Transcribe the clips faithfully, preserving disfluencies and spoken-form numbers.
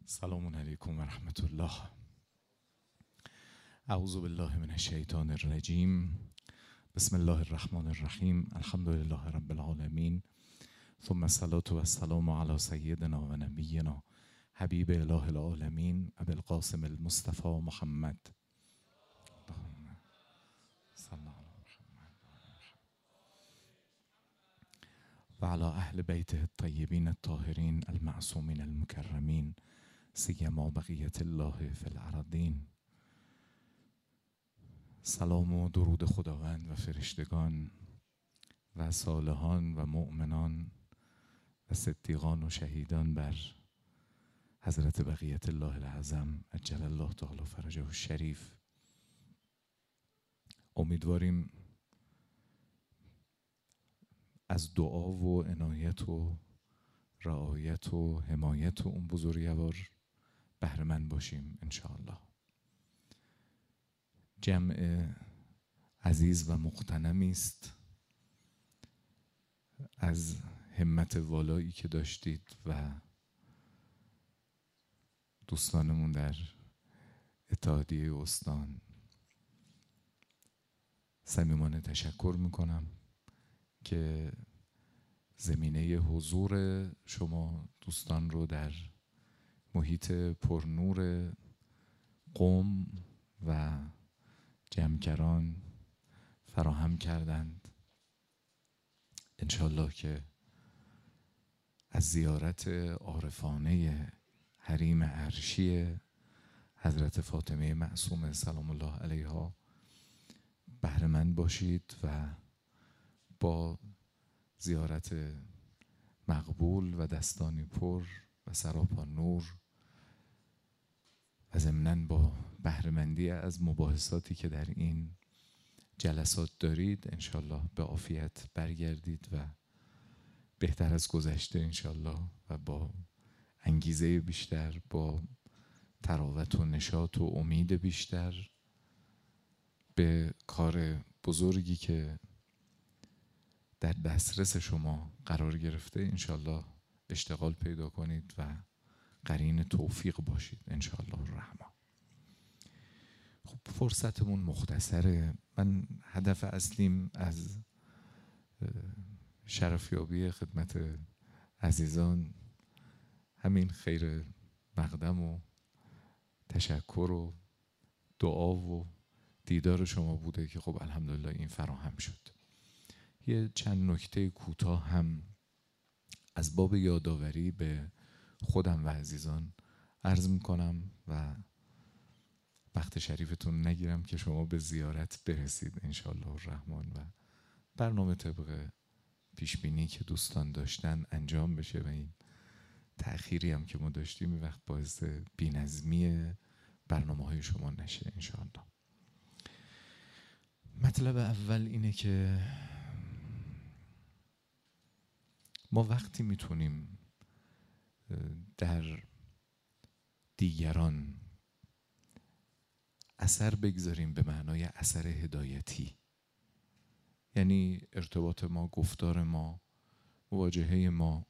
سلام علیکم و رحمت الله. اعوذ بالله من الشیطان الرجیم. بسم الله الرحمن الرحیم. الحمد لله رب العالمین، ثم الصلاة و السلام علی سیدنا و نبینا حبیب اله العالمین ابی القاسم المصطفى محمد. و علی اهل بیته الطیبین الطاهرین المعصومین المکرمین سیما بقیت الله فی الارضین. سلام و درود خداوند و فرشتگان و صالحان و مؤمنان و صدیقان و شهیدان بر حضرت بقیت الله العظم عجل الله تعالی فرجه الشریف. امیدواریم از دعا و عنایت و رعایت و حمایت و اون بزرگوار بهره مند باشیم انشاءالله. جمع عزیز و مغتنمی است از همت والایی که داشتید و دوستانمون در اتحادیه استان صمیمانه تشکر میکنم که زمینه حضور شما دوستان رو در محیط پرنور قم و جمکران فراهم کردند. انشالله که از زیارت عارفانه حریم عرشی حضرت فاطمه معصومه سلام الله علیها بهره مند باشید و با زیارت مقبول و دستانی پر و سراپا نور و ضمناً با بهره مندی از مباحثاتی که در این جلسات دارید انشالله به عافیت برگردید و بهتر از گذشته انشالله و با انگیزه بیشتر، با تراوت و نشاط و امید بیشتر به کار بزرگی که در دسترس شما قرار گرفته انشالله اشتغال پیدا کنید و قرین توفیق باشید انشالله الرحمن. خب فرصتمون مختصره. من هدف اصلیم از شرفیابی خدمت عزیزان همین خیر مقدم و تشکر و دعا و دیدار شما بوده که خب الحمدلله این فراهم شد. یه چند نکته کوتاه هم از باب یادآوری به خودم و عزیزان عرض میکنم و وقت شریفتون نگیرم که شما به زیارت برسید انشالله الرحمن و برنامه طبق پیشبینی که دوستان داشتن انجام بشه و این تأخیری هم که ما داشتیم این وقت باعث بی‌نظمی برنامه های شما نشه انشالله. مطلب اول اینه که ما وقتی میتونیم در دیگران اثر بگذاریم به معنای اثر هدایتی، یعنی ارتباط ما، گفتار ما، مواجهه ما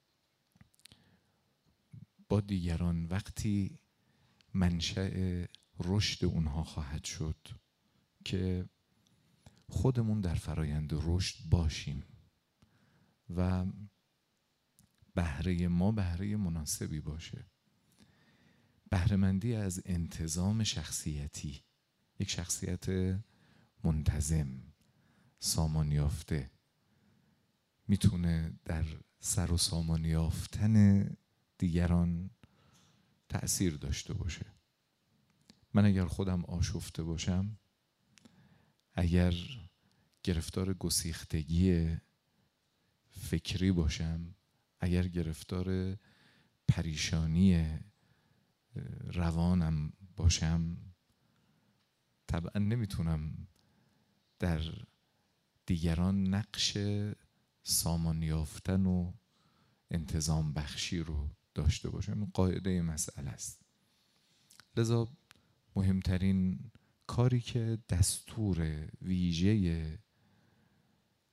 با دیگران وقتی منشأ رشد اونها خواهد شد که خودمون در فرایند رشد باشیم و بهره ما بهره مناسبی باشه. بهره‌مندی از انتظام شخصیتی، یک شخصیت منتظم سامان یافته میتونه در سر و سامان یافتن دیگران تأثیر داشته باشه. من اگر خودم آشفته باشم، اگر گرفتار گسیختگی فکری باشم، اگر گرفتار پریشانی روانم باشم، طبعا نمیتونم در دیگران نقش سامان یافتن و انتظام بخشی رو داشته باشم. قاعده مسئله است. لذا مهمترین کاری که دستور ویژه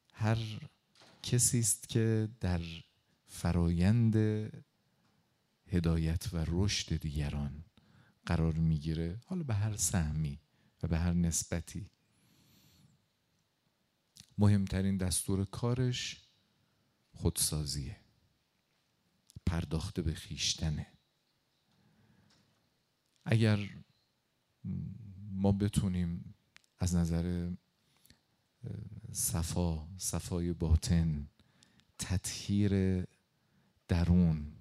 هر کسی است که در فرایند هدایت و رشد دیگران قرار میگیره، حالا به هر سهمی و به هر نسبتی، مهمترین دستور کارش خودسازیه، پرداخته به خویشتنه. اگر ما بتونیم از نظر صفا، صفای باطن، تطهیر درون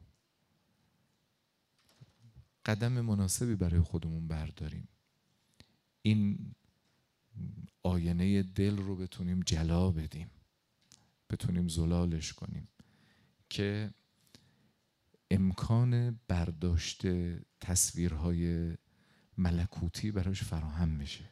قدم مناسبی برای خودمون برداریم، این آینه دل رو بتونیم جلا بدیم، بتونیم زلالش کنیم که امکان برداشت تصویرهای ملکوتی براش فراهم بشه،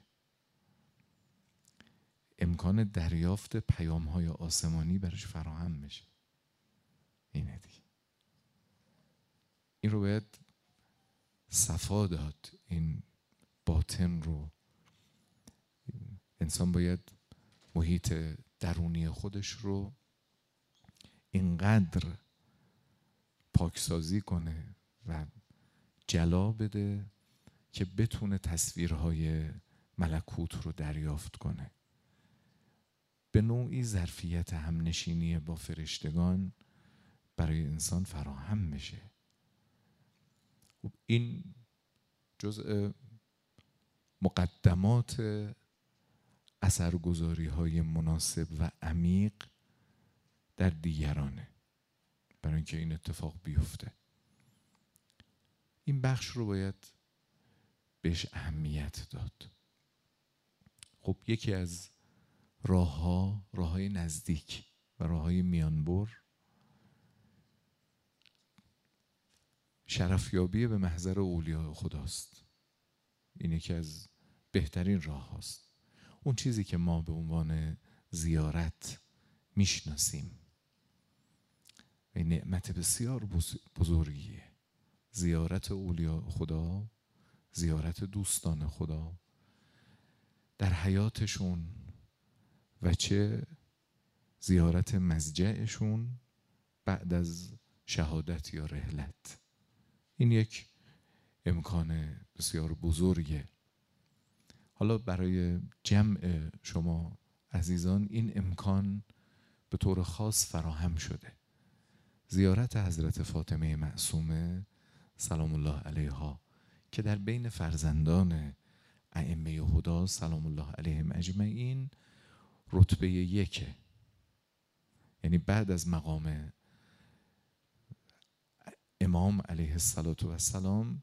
امکان دریافت پیام‌های آسمانی براش فراهم بشه. اینه دیگه. این رو باید صفا داد، این باطن رو. انسان باید محیط درونی خودش رو اینقدر پاکسازی کنه و جلا بده که بتونه تصویرهای ملکوت رو دریافت کنه. به نوعی ظرفیت همنشینی با فرشتگان برای انسان فراهم میشه. این جزء مقدمات اثرگذاری های مناسب و عمیق در دیگرانه برای اینکه این اتفاق بیفته. این بخش رو باید بهش اهمیت داد. خب یکی از راه‌ها، راه‌های نزدیک و راه‌های میانبر، شرفیابی به محضر اولیاء خداست. این یکی از بهترین راه هاست. اون چیزی که ما به عنوان زیارت میشناسیم و نعمت بسیار بزرگیه، زیارت اولیاء خدا، زیارت دوستان خدا در حیاتشون و چه زیارت مضجعشون بعد از شهادت یا رحلت. این یک امکان بسیار بزرگه. حالا برای جمع شما عزیزان این امکان به طور خاص فراهم شده. زیارت حضرت فاطمه معصومه سلام الله علیها که در بین فرزندان ائمه هدی سلام الله علیهم اجمعین رتبه یکه، یعنی بعد از مقام امام علیه السلام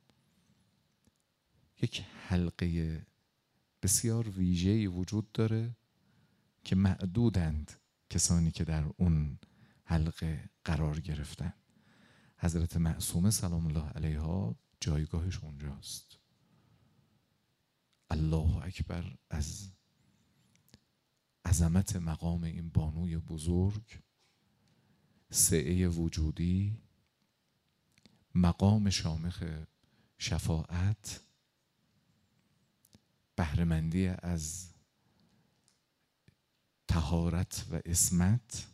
یک حلقه بسیار ویژه‌ای وجود داره که معدودند کسانی که در اون حلقه قرار گرفتن. حضرت معصومه سلام الله علیها جایگاهش اونجاست. الله اکبر از عظمت مقام این بانوی بزرگ، سعه وجودی، مقام شامخ شفاعت، بهره‌مندی از طهارت و عصمت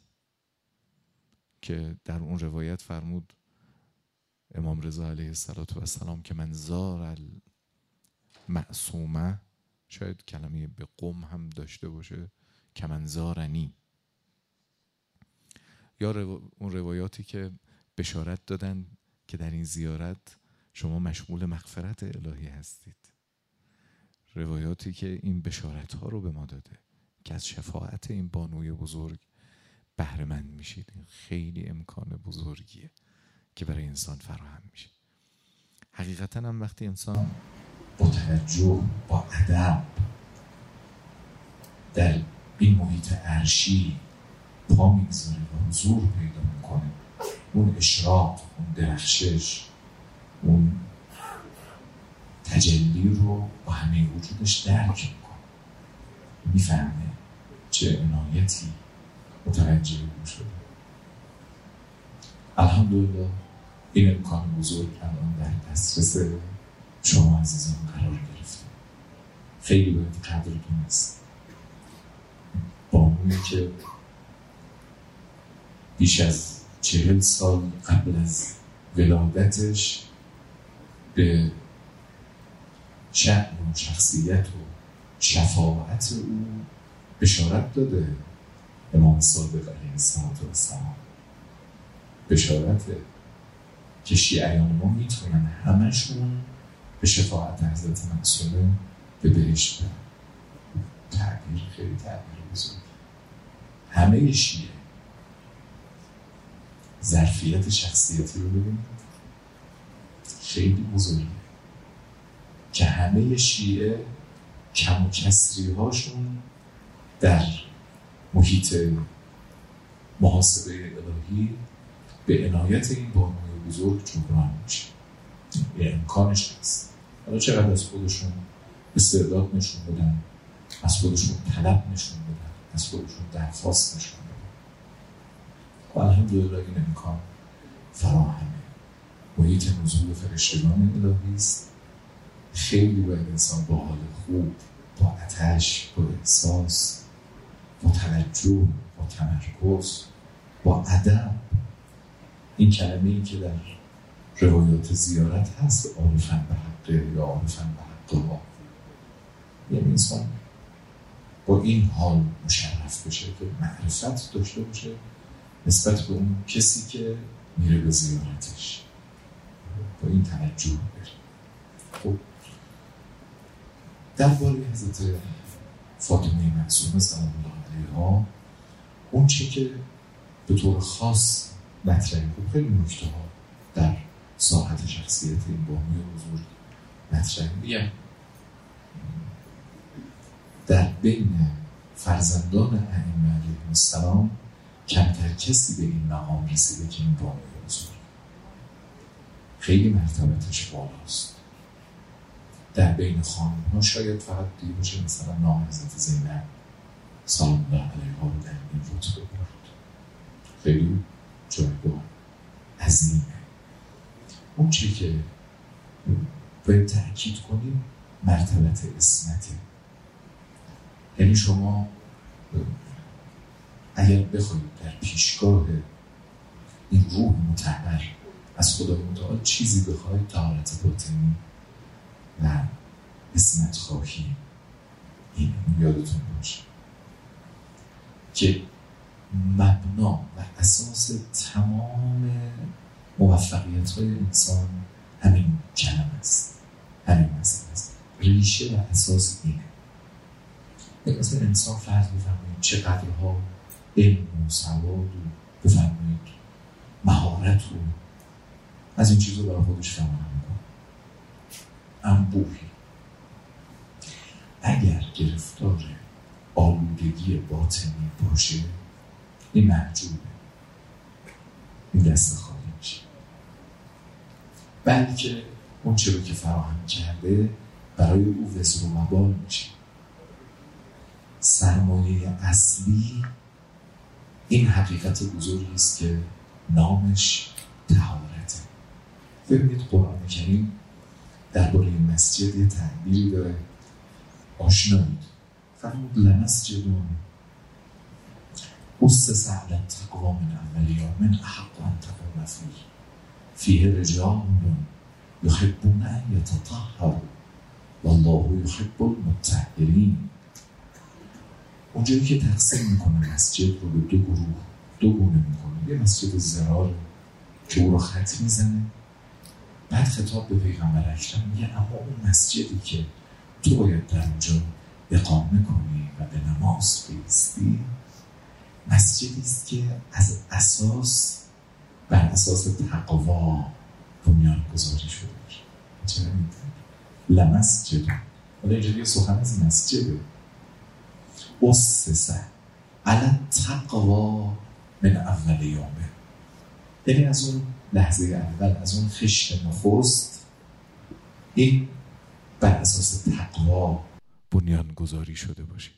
که در اون روایت فرمود امام رضا علیه السلام که من زار المعصومه، شاید کلمه به قم هم داشته باشه، که من زارنی، یا رو اون روایاتی که بشارت دادن که در این زیارت شما مشمول مغفرت الهی هستید، روایاتی که این بشارت ها رو به ما داده که از شفاعت این بانوی بزرگ بهره مند میشید. این خیلی امکان بزرگیه که برای انسان فراهم میشه. حقیقتا هم وقتی انسان با توجه، با ادب در این محیط عرشی پا میگذاره و حضور پیدا میکنه، اون اشراق، اون درخشش، اون تجلی رو با همه وجودش درک میکنه، میفهمه چه عنایتی متوجه او شده. الحمدلله این امکان بزرگ الان در دسترس شما عزیزان قرار گرفته. خیلی باید قدرتون است. بانویی که بیش از چهل سال قبل از ولادتش به شأن و شخصیت و شفاعت او بشارت داده امام صادق علیه السلام. بشارته که شیعیان ما میتونن همشون به شفاعت حضرت معصومه به بهشت برن. تعبیر خیلی تعبیر بزرگ. همه شیعه ظرفیت شخصیتی رو ببینید خیلی بزرگه که همه شیعه کم و کسری هاشون در محیط محاسبه الهی به عنایت این بانوی بزرگ جبران میشه. یه امکانش هست. حالا چقدر از خودشون استعداد نشون بدن، از خودشون طلب نشون بدن، از خودشون درخواست نشون بدن و الحمدلله این امکان فراهمه. محیط نزول فرشتگان الهی است. خیلی باید انسان با حال خوب، با آتش، با احساس، با توجه، با تمرکز، با ادب، این کلمه ای که در روایات زیارت هست عارفاً به حقه یا عارفاً به حقه ها، یعنی انسان با این حال مشرف بشه که معرفت داشته باشه نسبت به اون کسی که میره به زیارتش، با این توجه بره. خب درباره حضرت فاطمه معصومه سلام الله علیها اون چی که به طور خاص مطرحه، خب خیلی نکته ها در ساحت شخصیت این بانوی بزرگ مطرحه. میگم در بین فرزندان ائمه علیهم السلام کمتر کسی به این مقام رسیده که این بانوی بزرگ، خیلی مرتبتش بالاست. در بین خانم ها شاید فقط دیگه باشه مثلا نام حضرت زینب سلام الله علیها رو در این رتبه برد، خیلی جایگاه عظیمه. اون چی که باید تأکید کنیم مرتبت اسمته. یعنی شما اگر بخواید در پیشگاه این روح مطهر از خدای متعال چیزی بخواید طهارت باطنی و اسمت خواهی، این یادتون باشه که مبنا و اساس تمام موفقیت های انسان همین کلمه است، همین مسئله است. ریشه و اساس اینه. مثلا انسان فرض بفرمایید چقدرها علم و سواد و بفرمایید مهارت و از این چیزا برای خودش فراهم میکنه، انبوهی اگر گرفتار آلودگی باطنی باشه این محجوبه، این دست خالی میشه، بلکه اون چیزی که فراهم کرده برای او وزر و مبال میشه. سرمایه اصلی این حقیقت بزرگی است که نامش طهارته. ببینید قرآن کریم درباره مسجد یه تعبیری داره آشنایید. فرمود لمسجد اسس علی التقوی من اول یوم احق ان تقوم فیه فیه رجال یحبون ان یتطهروا والله یحب المطهرین. اونجایی که تقسیم میکنه مسجد رو به دو گروه، دو گونه میکنه. یه مسجد زرار که او رو خط میزنه، بعد خطاب به پیغمبر اکرم میگه اما اون مسجدی که تو باید در اونجا اقامه کنی و به نماز بایستی مسجدی است که از اساس بر اساس تقوا بنیان گذاری شده باشه. چرا میگه لمسجد؟ حالا اینجا یه سخن از مسجده. اسس علی التقوی من اول یومه، یعنی از اون لحظه اول، از اون خشت نخست این بر اساس تقوا بنیان گذاری شده باشه.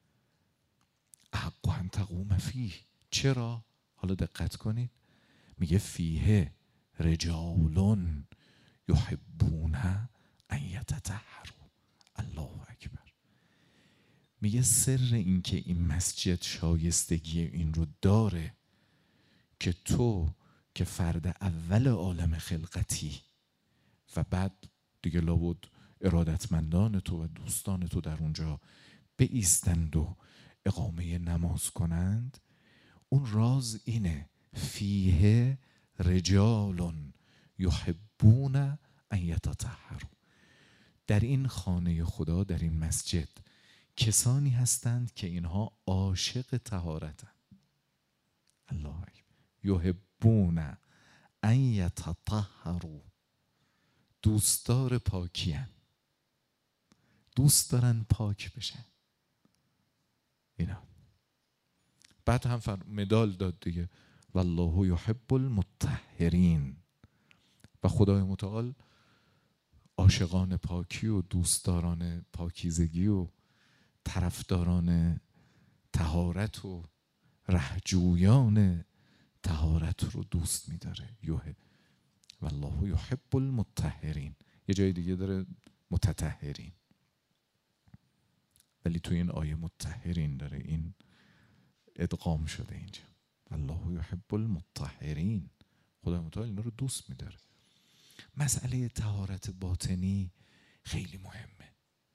احق ان تقوم فیه. چرا؟ حالا دقت کنید، میگه فیه رجال یحبون ان یتطهروا. الله اکبر. میگه سر این که این مسجد شایستگی این رو داره که تو که فرد اول عالم خلقتی و بعد دیگه لابد ارادتمندان تو و دوستان تو در اونجا بایستند و اقامه نماز کنند، اون راز اینه: فیه رجال یحبون ان یتطهروا. در این خانه خدا، در این مسجد، کسانی هستند که اینها عاشق طهارتند. الله اکبر. یحبون ان یتطهروا، دوستدار پاکی هستند، دوست دارن پاک بشن. اینا بعد هم فر... مدال داد دیگه: والله یحب المطهرین. و خدای متعال عاشقان پاکی و دوستداران پاکیزگی و طرفداران طهارت و رهجویان طهارت رو دوست می‌داره. یحب والله یحب المطهرین. یه جای دیگه داره متطهرین، ولی تو این آیه مطهرین داره، این ادغام شده اینجا. والله یحب المطهرین. خدای متعال اینا رو دوست می‌داره. مسئله طهارت باطنی خیلی مهمه،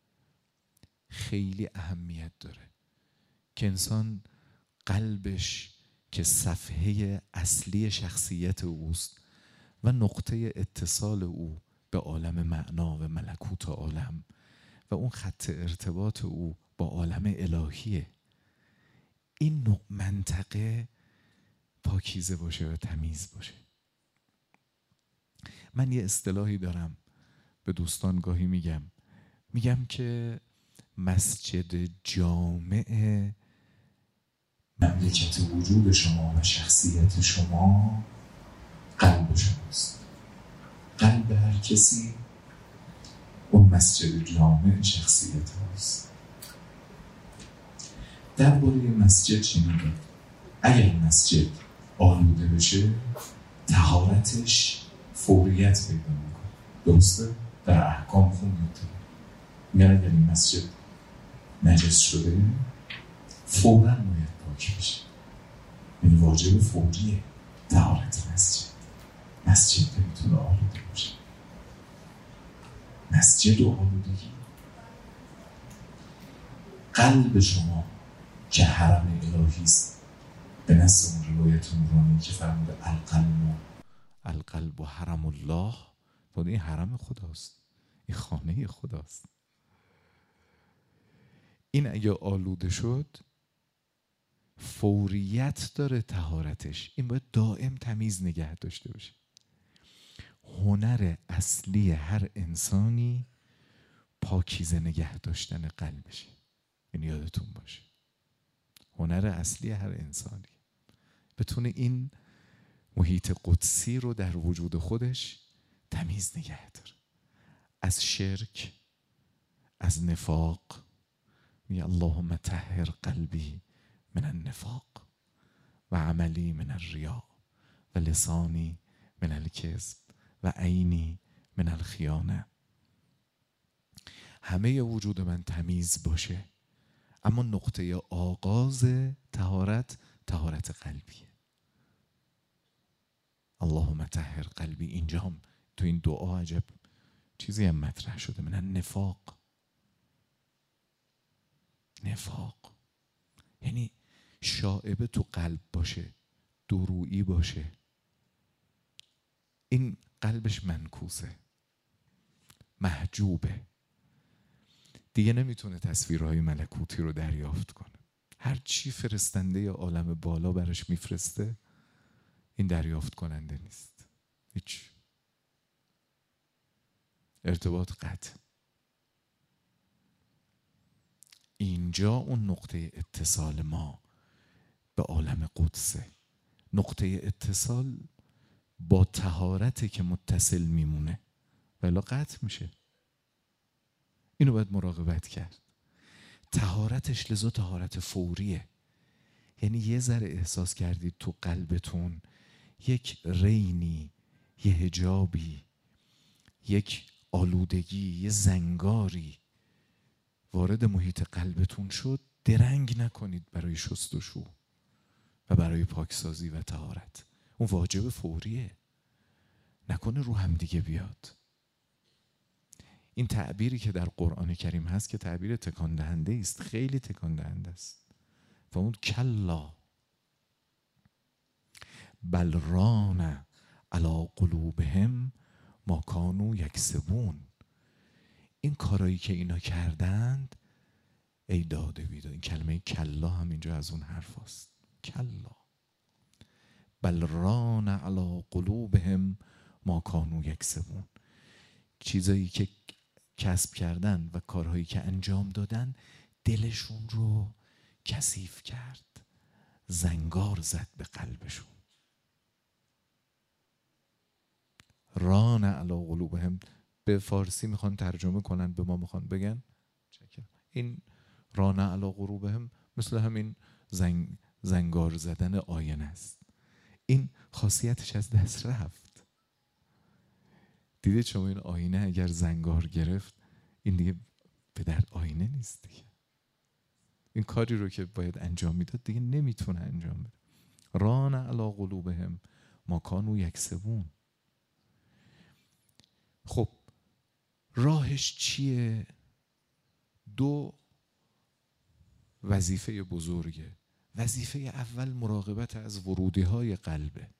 خیلی اهمیت داره که انسان قلبش که صفحه اصلی شخصیت اوست و نقطه اتصال او به عالم معنا و ملکوت عالم و اون خط ارتباط او با عالم الهیه، این منطقه پاکیزه باشه و تمیز باشه. من یه اصطلاحی دارم به دوستان گاهی میگم میگم که مسجد جامع مملکت وجود شما و شخصیت شما قلب شماست. قلب هر کسی اون مسجد جامع شخصیت هاست. درباره مسجد شنیدم اگر مسجد آلوده بشه طهارتش فوریت پیدا میکنه. درسته؟ در احکام خوندید میگن اگر این مسجد نجس شده فوراً باید پاک بشه. یعنی واجب فوریه طهارت مسجد. مسجد نمیتونه آلوده باشه. مسجد و آلودگی. قلب شما که حرم الهی است، به نص اون روایت نورانی که فرموده القلب القلب و حرم الله، این حرم خداست، این خانه خداست. این اگه آلوده شد فوریت داره طهارتش. این باید دائم تمیز نگه داشته باشه. هنر اصلی هر انسانی پاکیزه نگه داشتن قلبشه. این یادتون باشه، هنر اصلی هر انسانی بتونه این محیط قدسی رو در وجود خودش تمیز نگه داره، از شرک، از نفاق. می اللهم طهر قلبی من النفاق و عملی من الریا و لسانی من الکذب و عینی من الخیانه. همه وجود من تمیز باشه، اما نقطه آغاز طهارت طهارت قلبیه. اللهم طهر قلبی. اینجا هم تو این دعا عجب چیزی هم مطرح شده: من النفاق. نفاق یعنی شائبه تو قلب باشه، درویی باشه. این قلبش منکوسه، محجوبه، دیگه نمیتونه تصویرهای ملکوتی رو دریافت کنه. هر چی فرستنده عالم بالا برش میفرسته این دریافت کننده نیست. هیچ. ارتباط قطع. اینجا اون نقطه اتصال ما به عالم قدسه. نقطه اتصال با طهارته که متصل میمونه ولی قطع میشه. اینو باید مراقبت کرد. طهارتش لذا طهارت فوریه. یعنی یه ذره احساس کردید تو قلبتون یک رینی، یه حجابی، یک آلودگی، یه زنگاری وارد محیط قلبتون شد، درنگ نکنید برای شستشو و برای پاکسازی و طهارت. اون واجب فوریه، نکنه رو هم دیگه بیاد. این تعبیری که در قرآن کریم هست که تعبیر تکان دهنده است، خیلی تکان دهنده است. و اون کلا بل ران علی قلوبهم ما کانوا یکسبون. این کارایی که اینا کردند ای داده بیداد. این کلمه کلا هم اینجا از اون حرف هست. کلا بل ران علی قلوبهم ما کانوا یکسبون. چیزایی که کسب کردن و کارهایی که انجام دادن دلشون رو کثیف کرد، زنگار زد به قلبشون. ران علی قلوبهم به فارسی میخوان ترجمه کنن، به ما میخوان بگن این ران علی قلوبهم مثل همین زنگ زنگار زدن آینه است. این خاصیتش از دست رفت. دیدید شما این آینه اگر زنگار گرفت این دیگه به درد آینه نیست دیگه. این کاری رو که باید انجام میداد دیگه نمیتونه انجام بده. ران علی قلوبهم ما کانوا یکسبون. خب راهش چیه؟ دو وظیفه بزرگه. وظیفه اول مراقبت از ورودی های قلبه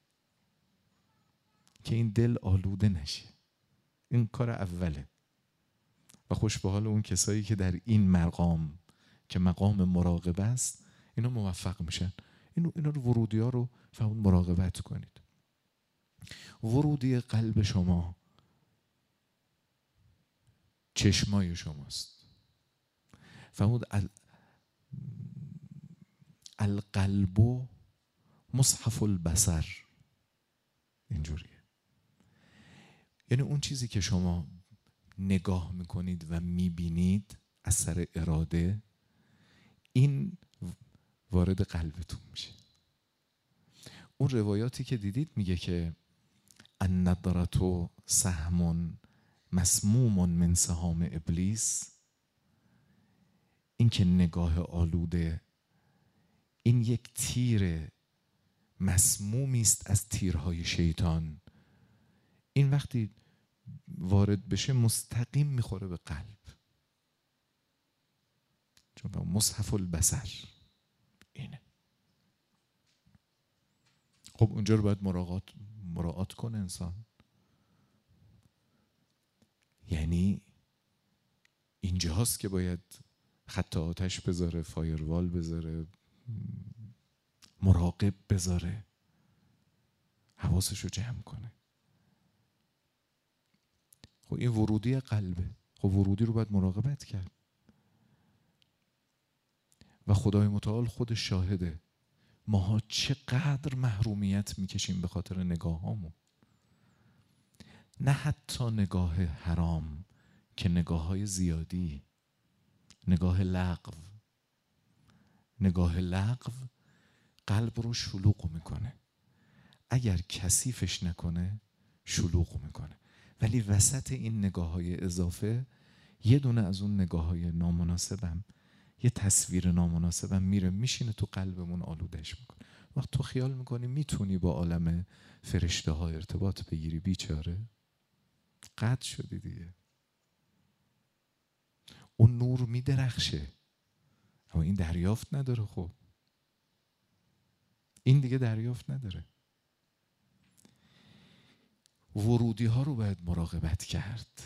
که این دل آلوده نشه. این کار اوله. و خوش به حال اون کسایی که در این مقام که مقام مراقبه است اینا موفق میشن. اینو اینا رو ورودی ها رو فهم مراقبت کنید. ورودی قلب شما چشمای شماست. فهمود ال... القلب مصحف البصر. اینجوریه. یعنی اون چیزی که شما نگاه میکنید و میبینید از سر اراده، این وارد قلبتون میشه. اون روایاتی که دیدید میگه که النظرة سهم مسموم من سهام ابلیس. این که نگاه آلوده این یک تیر مسمومی است از تیرهای شیطان. این وقتی وارد بشه مستقیم میخوره به قلب. چون مصحف البصر اینه. خب اونجا رو باید مراعات مراعات کنه انسان. یعنی اینجاست که باید خط آتش بذاره، فایروال بذاره، مراقب بذاره، حواسش رو جمع کنه. خب این ورودی قلبه. خب ورودی رو باید مراقبت کرد. و خدای متعال خودش شاهده ماها چقدر محرومیت میکشیم به خاطر نگاه هامون. نه حتی نگاه حرام که نگاه های زیادی، نگاه لغو. نگاه لغو قلب رو شلوغ میکنه. اگر کثیفش نکنه شلوغ میکنه. ولی وسط این نگاه های اضافه یه دونه از اون نگاه های نامناسبم، یه تصویر نامناسبم میره میشینه تو قلبمون، آلودش میکنه. وقت تو خیال میکنی میتونی با عالم فرشته ها ارتباط بگیری، بیچاره قطع شدی دیگه. اون نور میدرخشه اما این دریافت نداره. خب این دیگه دریافت نداره. ورودی ها رو باید مراقبت کرد.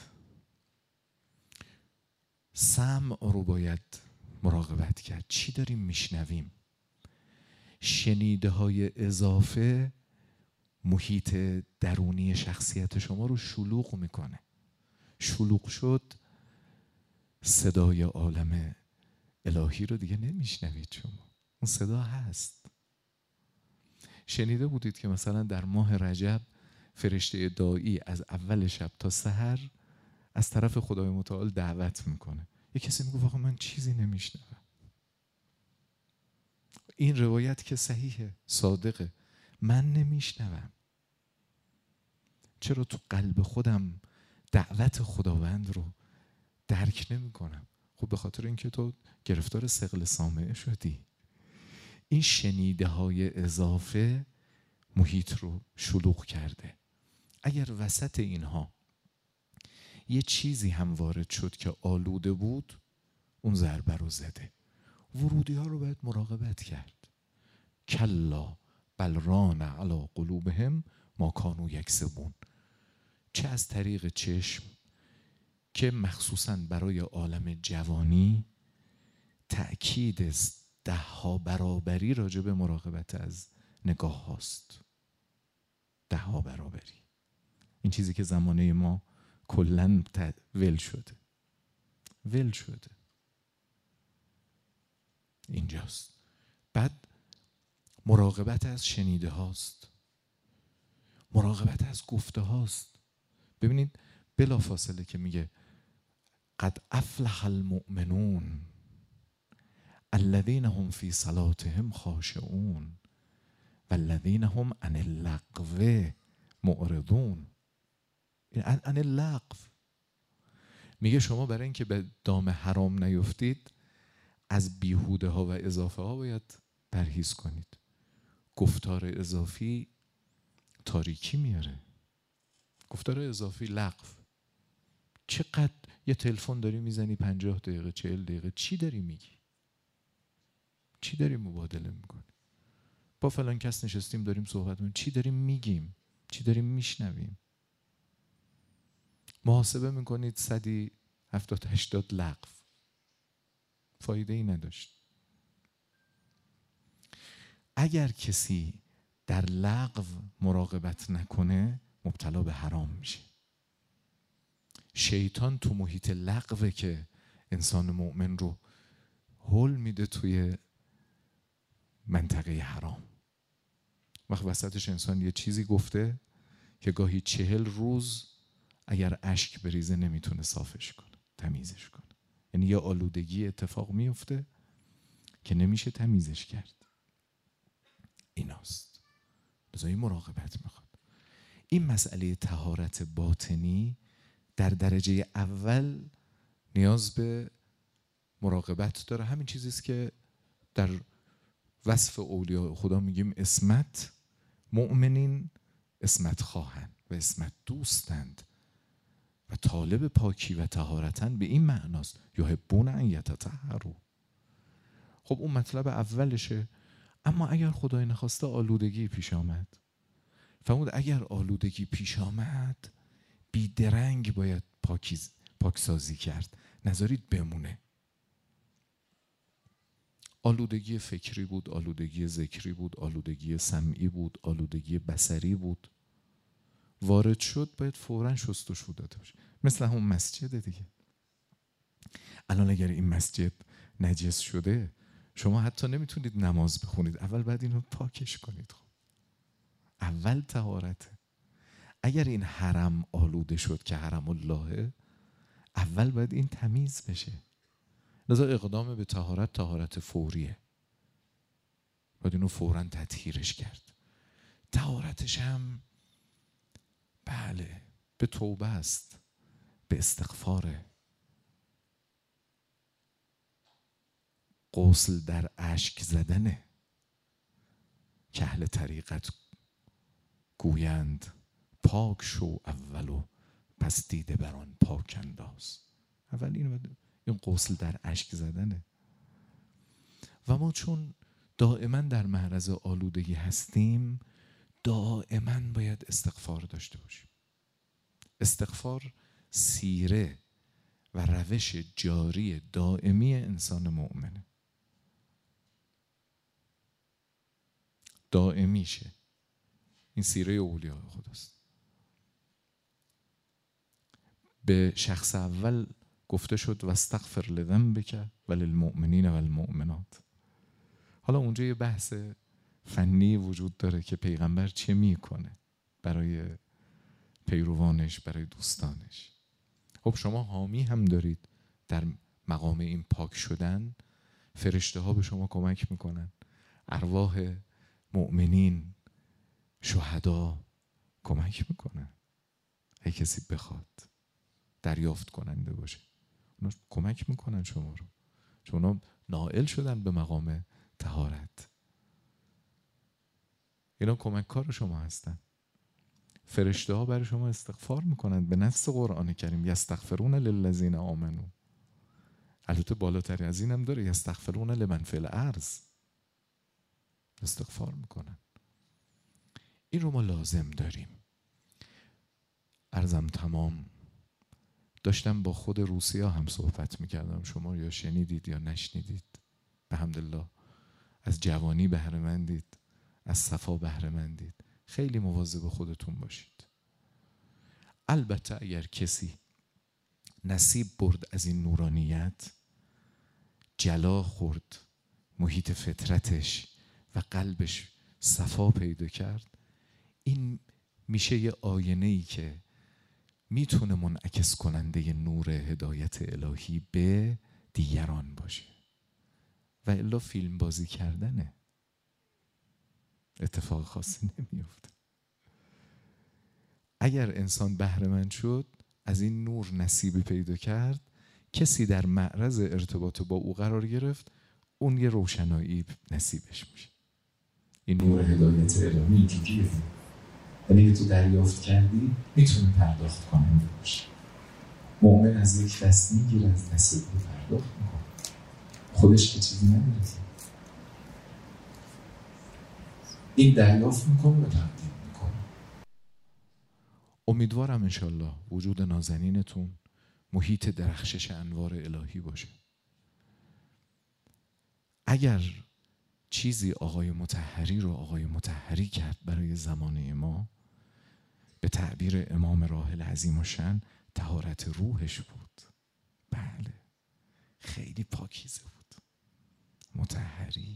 سمع رو باید مراقبت کرد. چی داریم میشنویم؟ شنیده های اضافه محیط درونی شخصیت شما رو شلوغ میکنه. شلوغ شد صدای عالم الهی رو دیگه نمیشنوید شما. اون صدا هست. شنیده بودید که مثلا در ماه رجب فرشته داعی از اول شب تا سحر از طرف خدای متعال دعوت میکنه. یه کسی میگه واقعا من چیزی نمیشنوم. این روایت که صحیحه، صادقه، من نمیشنوم. چرا تو قلب خودم دعوت خداوند رو درک نمی کنم؟ خب به خاطر اینکه تو گرفتار ثقل سامعه شدی. این شنیده های اضافه محیط رو شلوغ کرده. اگر وسط اینها یه چیزی هم وارد شد که آلوده بود، اون ضربه رو زده. ورودی ها رو باید مراقبت کرد. کلا بل ران علی قلوبهم ما کانوا یکسبون. چه از طریق چشم که مخصوصاً برای عالم جوانی تأکید ده ها برابری راجع به مراقبت از نگاه هاست. ده ها برابری. این چیزی که زمانه ما کلاً ول شده. ول شده. اینجاست. بعد مراقبت از شنیده هاست. مراقبت از گفته هاست. ببینید بلا فاصله که میگه قد افلح المؤمنون الذين هم في صلاتهم خاشعون والذين هم عن اللغو معرضون. عن اللغو میگه شما برای اینکه به دام حرام نیفتید از بیهوده ها و اضافه ها باید پرهیز کنید. گفتار اضافی تاریکی میاره. گفتار اضافی لغو. چقدر یه تلفن داری میزنی پنجاه دقیقه چهل دقیقه، چی داری میگی؟ چی داری مبادله میکنی؟ با فلان کس نشستیم داریم صحبت میکنیم، چی داریم میگیم؟ چی داریم میشنویم؟ محاسبه میکنید صدی هفتاد هشتاد لغو، فایده ای نداشت. اگر کسی در لغو مراقبت نکنه مبتلا به حرام میشه. شیطان تو محیط لغوه که انسان مؤمن رو هول میده توی منطقه حرام. وقت وسطش انسان یه چیزی گفته که گاهی چهل روز اگر اشک بریزه نمیتونه صافش کنه، تمیزش کنه. یعنی یه آلودگی اتفاق میفته که نمیشه تمیزش کرد. ایناست. لذا این مراقبت میخواد. این مسئله طهارت باطنی در درجه اول نیاز به مراقبت داره. همین چیزیست که در وصف اولیاء خدا میگیم عصمت. مؤمنین عصمت خواهند و عصمت دوستند و طالب پاکی و طهارتن به این معناست یحبون ان یتطهروا. خب اون مطلب اولشه. اما اگر خدای نخواسته آلودگی پیش آمد، فرمود اگر آلودگی پیش آمد بیدرنگ باید پاکیز پاکسازی کرد، نذارید بمونه. آلودگی فکری بود، آلودگی ذکری بود، آلودگی سمعی بود، آلودگی بصری بود. وارد شد باید فوراً شستشو داده باشه. مثل همون مسجد دیگه. الان اگر این مسجد نجس شده شما حتی نمیتونید نماز بخونید. اول باید اینو پاکش کنید. خب اول طهارته. اگر این حرم آلوده شد که حرم اللهه، اول باید این تمیز بشه. لذا اقدام به طهارت طهارت فوریه. باید اینو فوراً تطهیرش کرد. طهارتش هم بله به توبه است، به استغفاره. غسل در اشک زدنه که اهل طریقت گویند پاک شو اولو پس دیده بران پاک انداز. اول این این غسل در اشک زدنه. و ما چون دائما در معرض آلودگی هستیم دائما باید استغفار داشته باشیم. استغفار سیره و روش جاری دائمی انسان مؤمنه. دائمیشه. این سیره اولیاء خداست. به شخص اول گفته شد واستغفر لذنبک وللمؤمنین والمؤمنات. حالا اونجا یه بحث فنی وجود داره که پیغمبر چه میکنه برای پیروانش، برای دوستانش. خب شما حامی هم دارید در مقام این پاک شدن. فرشته ها به شما کمک میکنن، ارواح مؤمنین شهدا کمک میکنن. اگه کسی بخواد دریافت کننده باشه اونا کمک میکنن شما رو، چون اونا نائل شدن به مقام طهارت. اینا کمک کار شما هستن. فرشته ها برای شما استغفار میکنند به نص قرآن کریم. یستغفرون للذین آمنو. البته بالاتری از اینم داره، یستغفرون لمن فی الارض. استغفار میکنن. این رو ما لازم داریم. عرضم تمام. داشتم با خود روسیا هم صحبت میکردم، شما یا شنیدید یا نشنیدید. به حمدالله از جوانی بهره مندید، از صفا بهره مندید. خیلی مواظب خودتون باشید. البته اگر کسی نصیب برد از این نورانیت، جلا خورد، محیط فطرتش و قلبش صفا پیدا کرد، این میشه یه آینه‌ای که میتونه منعکس کننده نور هدایت الهی به دیگران باشه. و الا فیلم بازی کردنه، اتفاق خاصی نمیفته. اگر انسان بهره مند شد، از این نور نصیبی پیدا کرد، کسی در معرض ارتباط با او قرار گرفت، اون یه روشنایی نصیبش میشه. این نور هدایت الهی اینجوریه، یعنی تو دریافت کردی میتونه پرداخت کننده باشه. مؤمن از یک دست میگیره، از دست دیگه پرداخت میکنه، خودش که چیزی نمیرسه. این دریافت میکنه و تقدیم میکنه. امیدوارم انشالله وجود نازنینتون محیط درخشش انوار الهی باشه. اگر چیزی آقای مطهری رو آقای مطهری کرد برای زمانه ما، به تعبیر امام راحل عظیم الشأن، طهارت روحش بود. بله، خیلی پاکیزه بود. مطهری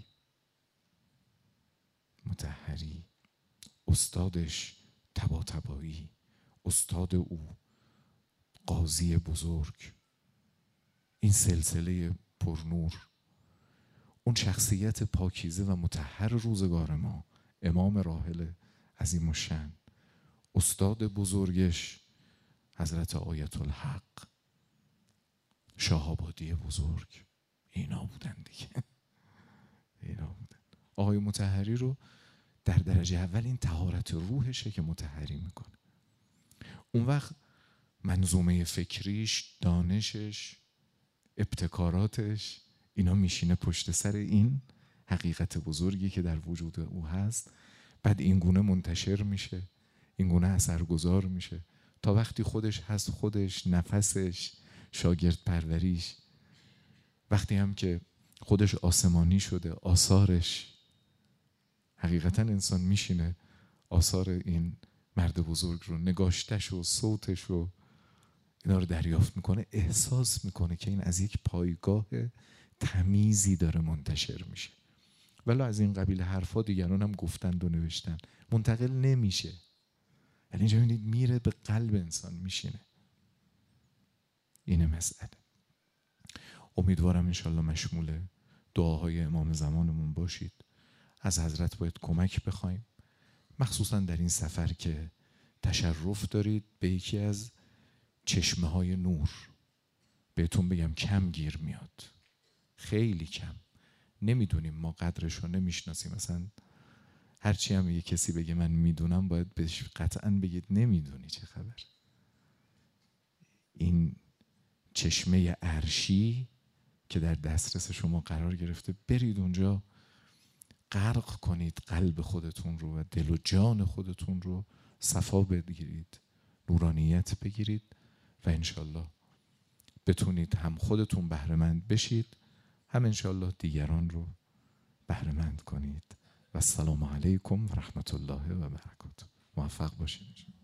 مطهری استادش طباطبایی، استاد او قاضی بزرگ، این سلسله پرنور، اون شخصیت پاکیزه و مطهر روزگار ما، امام راحل عظیم الشأن، استاد بزرگش حضرت آیت الحق شاه‌آبادی بزرگ، اینا بودن دیگه. اینا بودن. آقای مطهری رو در درجه اول این طهارت روحشه که مطهری میکنه. اون وقت منظومه فکریش، دانشش، ابتکاراتش، اینا میشینه پشت سر این حقیقت بزرگی که در وجود او هست. بعد این گونه منتشر میشه، این گونه اثرگذار میشه تا وقتی خودش هست، خودش، نفسش، شاگرد پروریش، وقتی هم که خودش آسمانی شده، آثارش، حقیقتا انسان میشینه آثار این مرد بزرگ رو، نگاشتش و صوتش و اینا رو دریافت میکنه، احساس میکنه که این از یک پایگاه تمیزی داره منتشر میشه. ولی از این قبیل حرفا دیگران هم گفتند و نوشتن، منتقل نمیشه. یعنی اینجا میبینید میره به قلب انسان میشینه. اینه مسئله. امیدوارم انشالله مشمول دعاهای امام زمانمون باشید. از حضرت باید کمک بخوایم، مخصوصا در این سفر که تشرف دارید به یکی از چشمه های نور. بهتون بگم کم گیر میاد، خیلی کم. نمیدونیم، ما قدرش رو نمیشناسیم. مثلا هرچی هم یه کسی بگه من میدونم، باید بهش قطعا بگید نمیدونی چه خبر. این چشمه عرشی که در دسترس شما قرار گرفته، برید اونجا، غرق کنید قلب خودتون رو و دل و جان خودتون رو، صفا بگیرید، نورانیت بگیرید و انشالله بتونید هم خودتون بهره مند بشید، هم انشالله دیگران رو بهره مند کنید. و السلام علیکم و رحمت الله و برکاته. موفق باشید.